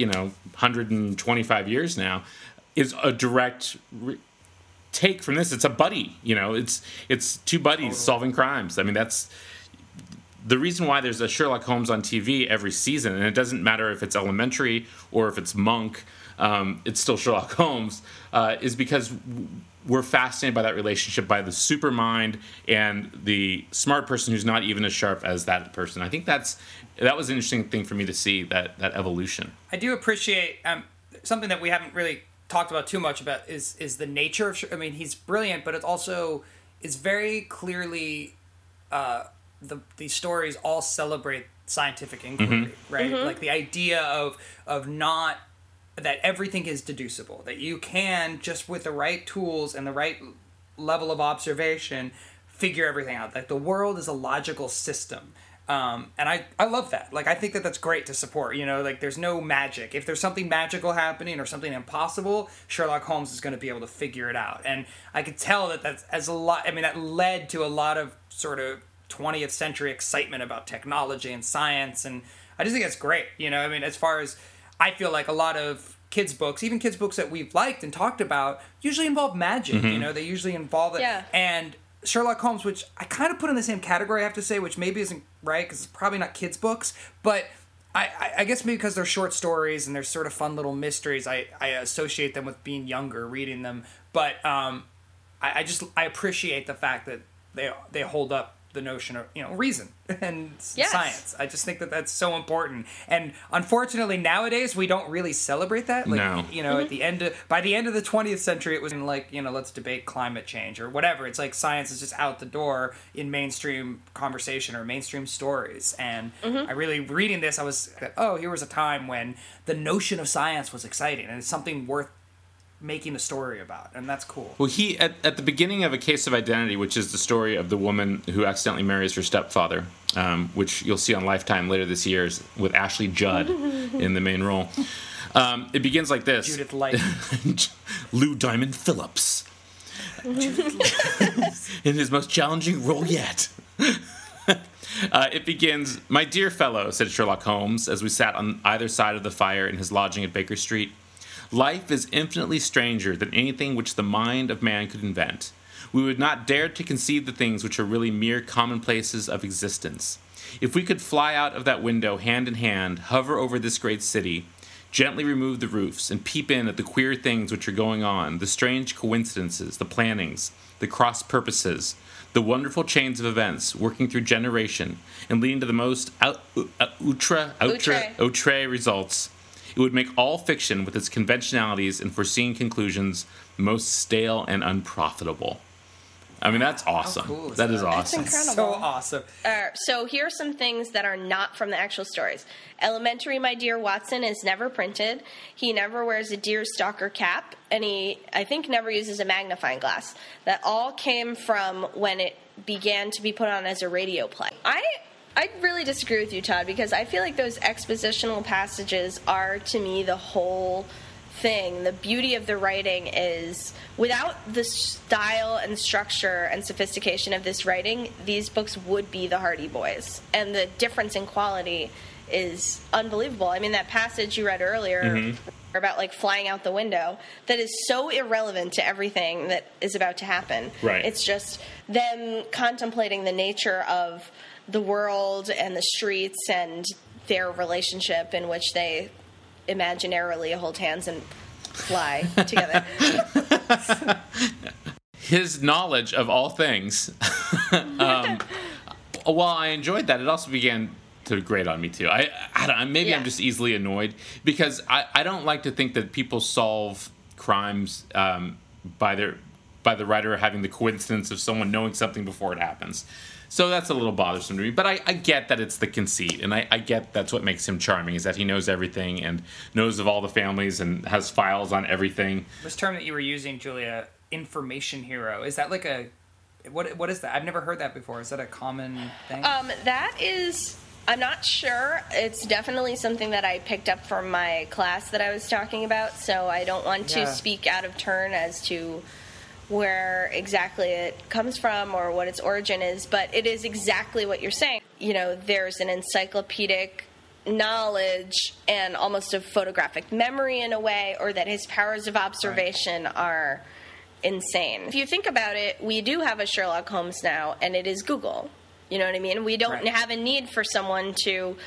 125 years now, is a direct take from this. It's a buddy, it's two buddies solving crimes. I mean, that's the reason why there's a Sherlock Holmes on TV every season, and it doesn't matter if it's Elementary or if it's Monk, it's still Sherlock Holmes, is because we're fascinated by that relationship, by the super mind and the smart person who's not even as sharp as that person. I think that was an interesting thing for me to see, that evolution. I do appreciate something that we haven't really talked about too much about is the nature of. I mean, he's brilliant, but it's very clearly these stories all celebrate scientific inquiry, right? Like the idea of not that everything is deducible, that you can, just with the right tools and the right level of observation, figure everything out. Like the world is a logical system. And I love that. Like, I think that's great to support, like there's no magic. If there's something magical happening or something impossible, Sherlock Holmes is going to be able to figure it out. And I could tell that led to a lot of sort of 20th century excitement about technology and science. And I just think it's great, as far as, I feel like a lot of kids' books, even kids' books that we've liked and talked about, usually involve magic. They usually involve it. Yeah. And Sherlock Holmes, which I kind of put in the same category, I have to say, which maybe isn't right because it's probably not kids' books, but I guess maybe because they're short stories and they're sort of fun little mysteries, I associate them with being younger, reading them. But I appreciate the fact that they hold up the notion of reason and science. I just think that that's so important, and unfortunately nowadays we don't really celebrate that. Like, no. By the end of the 20th century, it was like, let's debate climate change or whatever. It's like science is just out the door in mainstream conversation or mainstream stories. And I really, reading this, I was, here was a time when the notion of science was exciting and it's something worth making a story about, and that's cool. Well, he at the beginning of A Case of Identity, which is the story of the woman who accidentally marries her stepfather, which you'll see on Lifetime later this year with Ashley Judd in the main role. It begins like this: Judith Light, Lou Diamond Phillips, in his most challenging role yet. It begins, "My dear fellow," said Sherlock Holmes, as we sat on either side of the fire in his lodging at Baker Street. "Life is infinitely stranger than anything which the mind of man could invent. We would not dare to conceive the things which are really mere commonplaces of existence. If we could fly out of that window hand in hand, hover over this great city, gently remove the roofs, and peep in at the queer things which are going on, the strange coincidences, the plannings, the cross purposes, the wonderful chains of events working through generation and leading to the most outre results, it would make all fiction with its conventionalities and foreseen conclusions most stale and unprofitable." I mean, that's awesome. How cool is that is that? awesome. That's incredible. So awesome. So here are some things that are not from the actual stories. Elementary, My Dear Watson is never printed. He never wears a deerstalker cap, and he, I think, never uses a magnifying glass. That all came from when it began to be put on as a radio play. I really disagree with you, Todd, because I feel like those expositional passages are, to me, the whole thing. The beauty of the writing is, without the style and structure and sophistication of this writing, these books would be the Hardy Boys. And the difference in quality is unbelievable. I mean, that passage you read earlier about, like, flying out the window, that is so irrelevant to everything that is about to happen. Right. It's just them contemplating the nature of the world and the streets and their relationship in which they imaginarily hold hands and fly together. His knowledge of all things. While I enjoyed that, it also began to grate on me too. I don't, maybe I'm just easily annoyed because I don't like to think that people solve crimes by the writer having the coincidence of someone knowing something before it happens. So that's a little bothersome to me. But I get that it's the conceit, and I get that's what makes him charming, is that he knows everything and knows of all the families and has files on everything. This term that you were using, Julia, information hero, is that like a... What is that? I've never heard that before. Is that a common thing? That is... I'm not sure. It's definitely something that I picked up from my class that I was talking about, so I don't want to speak out of turn as to where exactly it comes from or what its origin is, but it is exactly what you're saying. You know, there's an encyclopedic knowledge and almost a photographic memory in a way, or that his powers of observation are insane. If you think about it, we do have a Sherlock Holmes now, and it is Google. You know what I mean? We don't have a need for someone to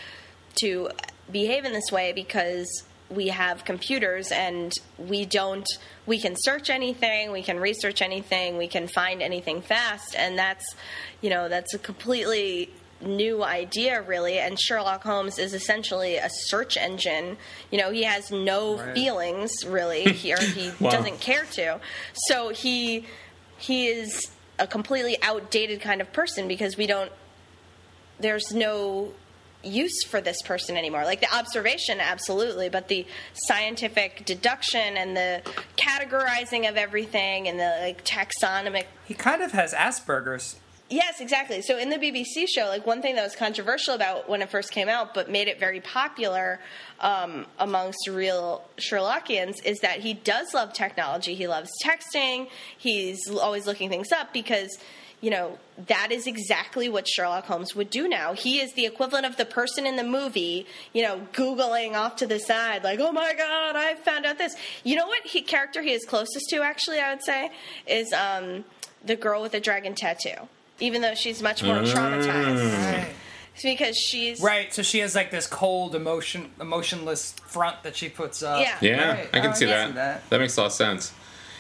behave in this way because we have computers and we can search anything, we can research anything, we can find anything fast, and that's a completely new idea, really. And Sherlock Holmes is essentially a search engine. You know, he has no feelings, really, he doesn't care to. So he is a completely outdated kind of person because there's no use for this person anymore. Like, the observation, absolutely, but the scientific deduction and the categorizing of everything and the, like, taxonomic... He kind of has Asperger's. Yes, exactly. So in the BBC show, like, one thing that was controversial about when it first came out, but made it very popular amongst real Sherlockians, is that he does love technology. He loves texting. He's always looking things up because... You know, that is exactly what Sherlock Holmes would do now. He is the equivalent of the person in the movie, you know, Googling off to the side, like, oh my God, I found out this. You know what character he is closest to, actually, I would say, is the girl with the dragon tattoo, even though she's much more traumatized. Right. It's because she's... Right, so she has, like, this cold, emotionless front that she puts up. Yeah, right. I can see that. That makes a lot of sense.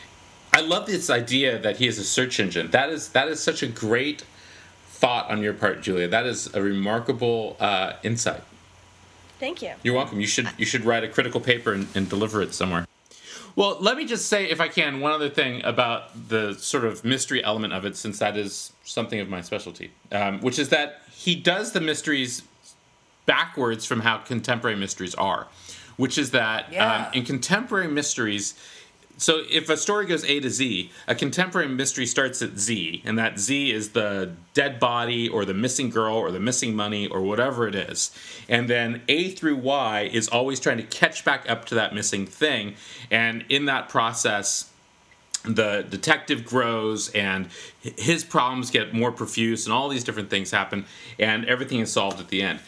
I love this idea that he is a search engine. That is such a great thought on your part, Julia. That is a remarkable insight. Thank you. You're welcome. You should write a critical paper and deliver it somewhere. Well, let me just say, if I can, one other thing about the sort of mystery element of it, since that is something of my specialty, which is that he does the mysteries backwards from how contemporary mysteries are, which is that in contemporary mysteries... So if a story goes A to Z, a contemporary mystery starts at Z, and that Z is the dead body or the missing girl or the missing money or whatever it is. And then A through Y is always trying to catch back up to that missing thing. And in that process, the detective grows and his problems get more profuse and all these different things happen and everything is solved at the end.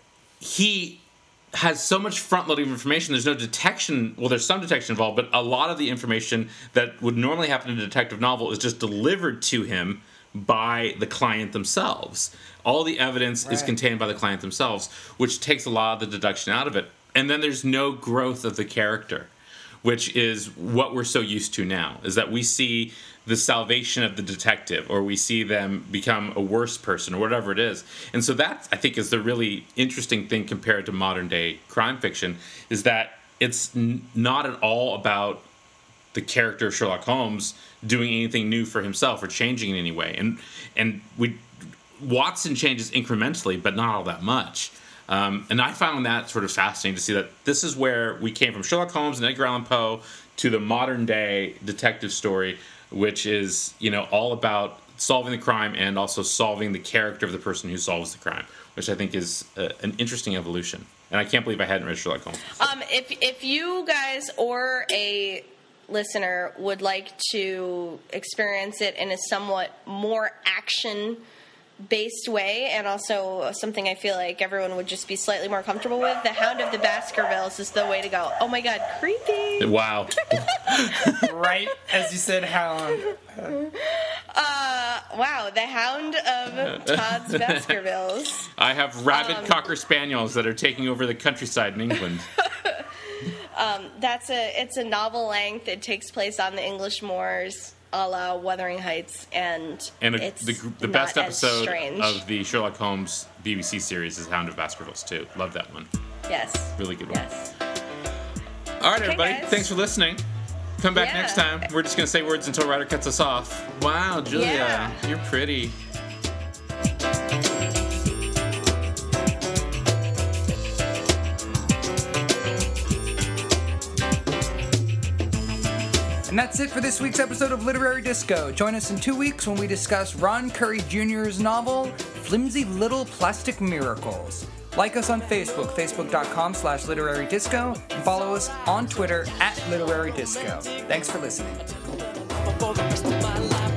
He has so much front-loading information, there's no detection. Well, there's some detection involved, but a lot of the information that would normally happen in a detective novel is just delivered to him by the client themselves. All the evidence is contained by the client themselves, which takes a lot of the deduction out of it. And then there's no growth of the character, which is what we're so used to now, is that we see the salvation of the detective, or we see them become a worse person, or whatever it is. And so that, I think, is the really interesting thing compared to modern-day crime fiction, is that it's not at all about the character of Sherlock Holmes doing anything new for himself or changing in any way. And Watson changes incrementally, but not all that much. And I found that sort of fascinating to see that this is where we came from Sherlock Holmes and Edgar Allan Poe to the modern-day detective story, which is, all about solving the crime and also solving the character of the person who solves the crime, which I think is an interesting evolution. And I can't believe I hadn't read Sherlock Holmes before. If you guys or a listener would like to experience it in a somewhat more action-based way, and also something I feel like everyone would just be slightly more comfortable with, The Hound of the Baskervilles is the way to go. Oh my god, creepy! Wow. Right as you said, Hound. Wow, The Hound of Todd's Baskervilles. I have rabid Cocker Spaniels that are taking over the countryside in England. It's a novel length. It takes place on the English moors, a la Wuthering Heights, and it's the best not as episode strange. of the Sherlock Holmes BBC series is Hound of Baskervilles too. Love that one. Yes. Really good one. Yes. All right, Okay, everybody. guys. Thanks for listening. Come back Yeah. next time. We're just going to say words until Ryder cuts us off. Wow, Julia, Yeah. you're pretty. And that's it for this week's episode of Literary Disco. Join us in 2 weeks when we discuss Ron Curry Jr.'s novel, Flimsy Little Plastic Miracles. Like us on Facebook, facebook.com/literary disco, and follow us on Twitter @literary disco. Thanks for listening. For the rest of my life.